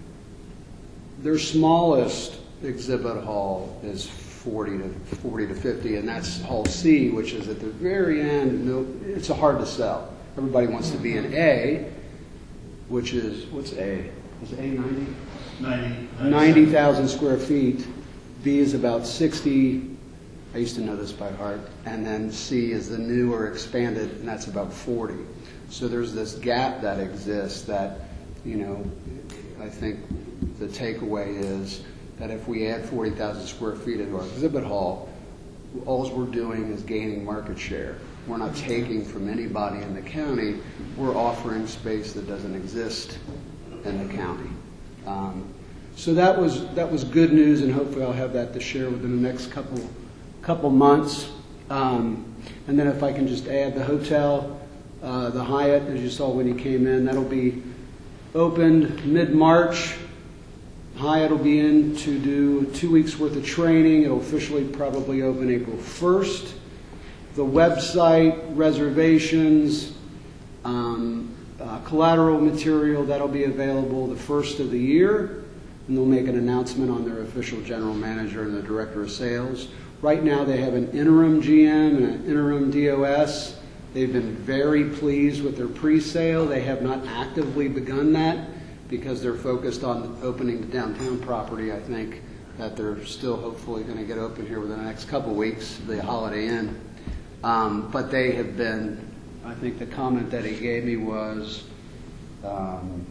their smallest exhibit hall is forty to fifty, and that's Hall C, which is at the very end. No, it's hard to sell. Everybody wants to be in A, which is, what's A? Is A ninety? ninety. ninety thousand square feet. B is about sixty. I used to know this by heart. And then C is the newer expanded, and that's about forty. So there's this gap that exists that, you know, I think the takeaway is that if we add forty thousand square feet into our exhibit hall, all we're doing is gaining market share. We're not taking from anybody in the county. We're offering space that doesn't exist in the county. Um, so that was that was good news, and hopefully I'll have that to share within the next couple couple months. Um, and then if I can just add the hotel, uh, the Hyatt, as you saw when you came in, that'll be opened mid-March. Hyatt will be in to do two weeks worth of training. It'll officially probably open April first. The website, reservations, um, uh, collateral material, that'll be available the first of the year. And they'll make an announcement on their official general manager and the director of sales. Right now they have an interim G M and an interim D O S. They've been very pleased with their pre-sale. They have not actively begun that because they're focused on opening the downtown property. I think that they're still hopefully going to get open here within the next couple of weeks, the Holiday Inn. Um, but they have been, I think the comment that he gave me was, um,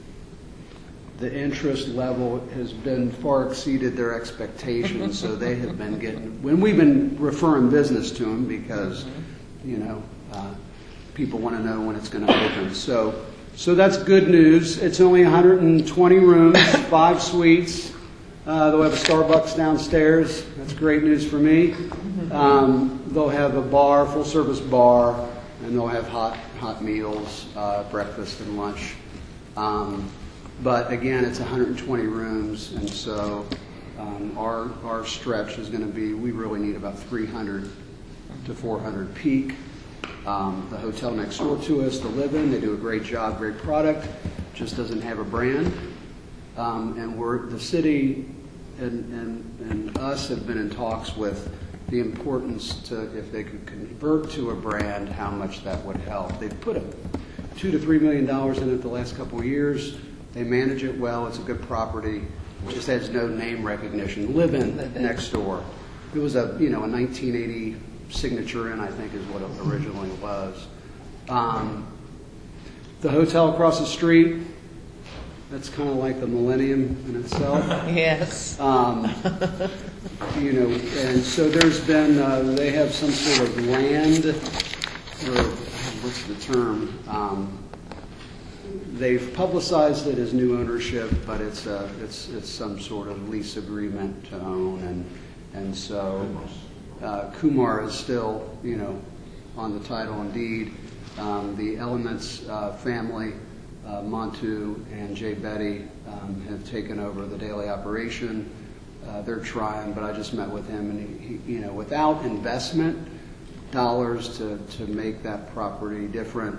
the interest level has been far exceeded their expectations, so they have been getting, when we've been referring business to them because, you know, uh, people want to know when it's going to open. So, so that's good news. It's only one hundred twenty rooms, five suites. Uh, they'll have a Starbucks downstairs. That's great news for me. Um, they'll have a bar, full service bar, and they'll have hot hot meals, uh, breakfast and lunch. Um, But again, it's one hundred twenty rooms, and so um, our our stretch is going to be, we really need about three hundred to four hundred peak. Um, the hotel next door to us, the Live-In, they do a great job, great product, just doesn't have a brand. Um, and we're, the city and, and, and us have been in talks with the importance to, if they could convert to a brand, how much that would help. They've put a two to three million dollars in it the last couple of years. They manage it well. It's a good property. It just has no name recognition. Live-In next door. It was a, you know, a nineteen eighty Signature Inn, I think is what it originally was. Um, the hotel across the street, that's kind of like the Millennium in itself. Yes. Um, you know, and so there's been, uh, they have some sort of land, or what's the term? Um, They've publicized it as new ownership, but it's uh, it's it's some sort of lease agreement to own, and and so uh, Kumar is still, you know, on the title and deed. Um, the Elements uh, family, uh, Montu and Jay Betty, um, have taken over the daily operation. Uh, they're trying, but I just met with him, and he, he, you know, without investment dollars to to make that property different,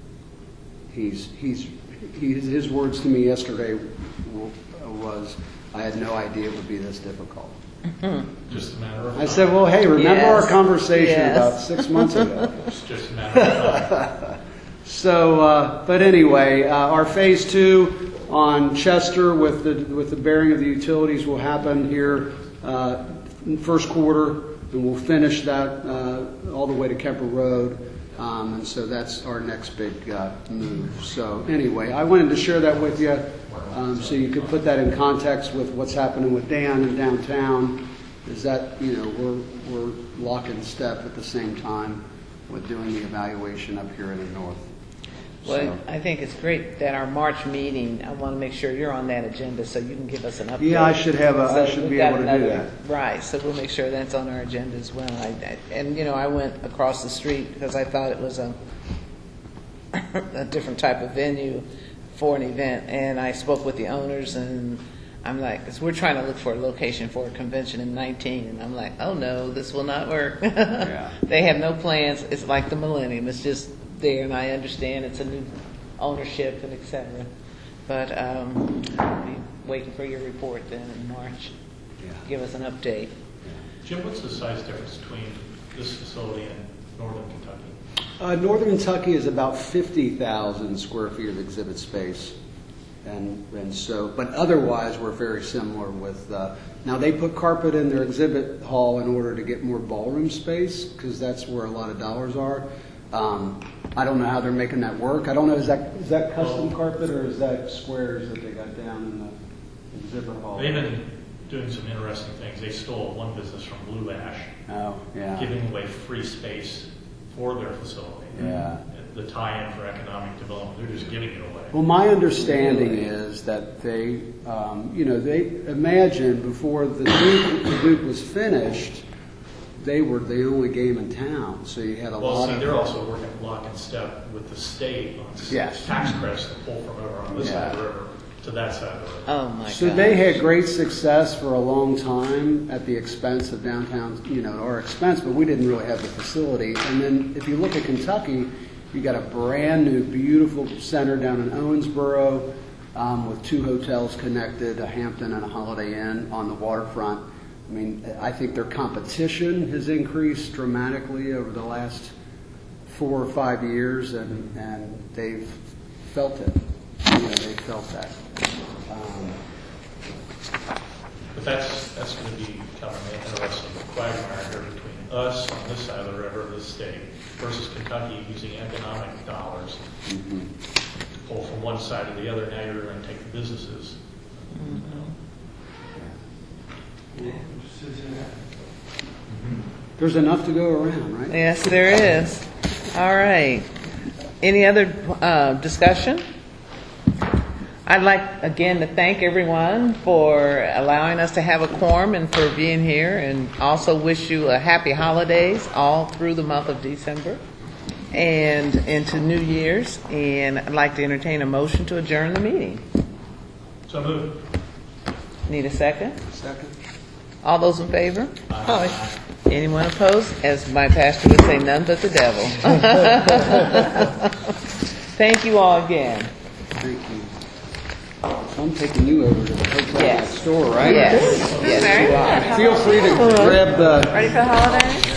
he's he's. He, his words to me yesterday was, I had no idea it would be this difficult. Just a matter of I said, well, hey, remember Yes. our conversation Yes. about six months ago? It's just a matter of time. So, uh, but anyway, uh, our phase two, on Chester with the, with the bearing of the utilities will happen here uh, in first quarter, and we'll finish that uh, all the way to Kemper Road. Um, and so that's our next big uh, move. So anyway, I wanted to share that with you um, so you could put that in context with what's happening with Dan in downtown. Is that, you know, we're, we're lock in step at the same time with doing the evaluation up here in the north. Well, So- I think it's great that our March meeting, I want to make sure you're on that agenda so you can give us an update. Yeah, I should have a- I So should we've be got able to do another- that. Right, so we'll make sure that's on our agenda as well. I, I, and, you know, I went across the street because I thought it was a, a different type of venue for an event, and I spoke with the owners, and I'm like, because we're trying to look for a location for a convention in nineteen, and I'm like, oh no, this will not work. Yeah. They have no plans. It's like the Millennium. It's just there, and I understand it's a new ownership and et cetera. But um, I'll be waiting for your report then in March. Yeah. Give us an update. Jim, what's the size difference between this facility and northern Kentucky? Uh, Northern Kentucky is about fifty thousand square feet of exhibit space. And, and so, but otherwise, we're very similar with, uh, now they put carpet in their exhibit hall in order to get more ballroom space, because that's where a lot of dollars are. Um, I don't know how they're making that work. I don't know, is that, is that custom carpet, or is that squares that they got down in the exhibit hall? They've been doing some interesting things. They stole one business from Blue Ash, Oh, yeah. giving away free space for their facility. Yeah. The tie-in for economic development, they're just giving it away. Well, my understanding is that they, um, you know, they imagine before the Duke, the Duke was finished, they were the only game in town. So you had a Well, lot see, of. they're also working lock and step with the state on s- Yes. tax credits to pull from over on this side of the Yeah. river to that side of the river. Oh my So God. they had great success for a long time at the expense of downtown, you know, our expense, but we didn't really have the facility. And then if you look at Kentucky, you got a brand new, beautiful center down in Owensboro um, with two hotels connected, a Hampton and a Holiday Inn on the waterfront. I mean, I think their competition has increased dramatically over the last four or five years, and, and they've felt it. You know, they felt that. Um, But that's, that's going to be kind of an interesting quagmire here between us on this side of the river, the state, versus Kentucky using economic dollars to pull from one side to the other. Now you're going to take the businesses. There's enough to go around, right? Yes, there is. All right. Any other uh, discussion? I'd like, again, to thank everyone for allowing us to have a quorum and for being here, and also wish you a happy holidays all through the month of December and into New Year's. And I'd like to entertain a motion to adjourn the meeting. So move. Need a second? Second. All those in favor? Aye. Anyone opposed? As my pastor would say, none but the devil. Thank you all again. Thank you. So I'm taking you over to the hotel Yes. next door, right? Yes. Yes, you are. Feel free to grab the Ready for the holiday?